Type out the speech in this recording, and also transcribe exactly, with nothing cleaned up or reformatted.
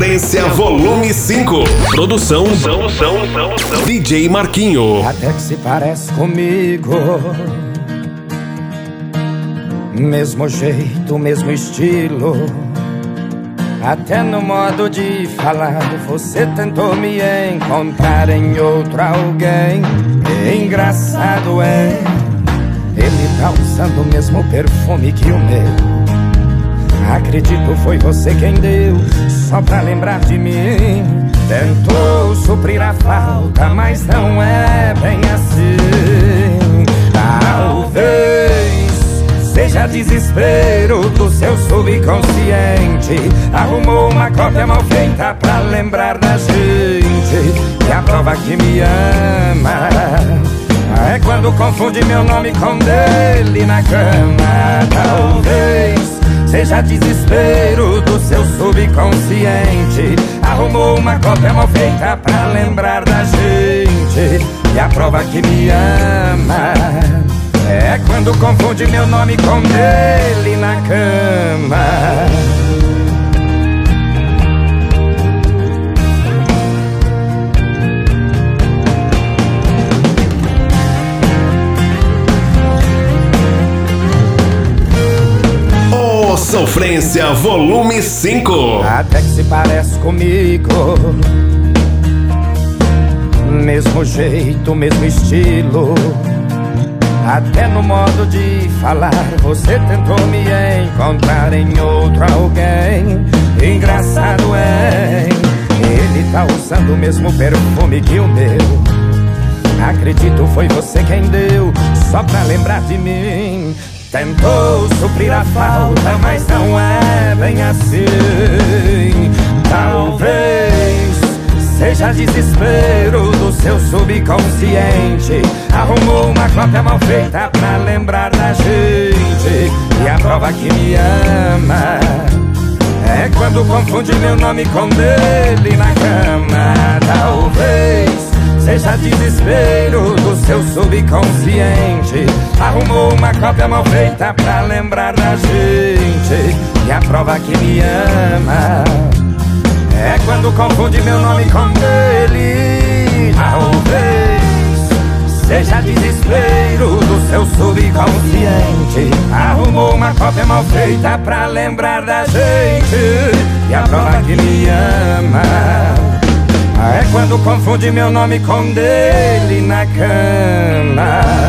Sofrência Volume cinco. Produção são, são, são, são. D J Marquinho. Até que se parece comigo, mesmo jeito, mesmo estilo, até no modo de falar. Você tentou me encontrar em outro alguém. Engraçado é, ele tá usando o mesmo perfume que o meu. Acredito foi você quem deu, só pra lembrar de mim. Tentou suprir a falta, mas não é bem assim. Talvez seja desespero do seu subconsciente. Arrumou uma cópia mal feita pra lembrar da gente. E a prova que me ama é quando confunde meu nome com dele na cama. Talvez seja desespero do seu subconsciente. Arrumou uma cópia mal feita pra lembrar da gente. E a prova que me ama é quando confunde meu nome com dele na cama. Sofrência Volume cinco. Até que se parece comigo, mesmo jeito, mesmo estilo, até no modo de falar. Você tentou me encontrar em outro alguém. Engraçado é, ele tá usando o mesmo perfume que o meu. Acredito foi você quem deu, só pra lembrar de mim. Tentou suprir a falta, mas não é bem assim. Talvez seja desespero do seu subconsciente. Arrumou uma cópia mal feita pra lembrar da gente. E a prova que me ama é quando confunde meu nome com dele na cama. Talvez seja desespero do seu subconsciente. Arrumou uma cópia mal feita pra lembrar da gente. E a prova que me ama é quando confunde meu nome com dele. Talvez seja desespero do seu subconsciente. Arrumou uma cópia mal feita pra lembrar da gente. E a prova que me ama é quando confunde meu nome com dele na cama.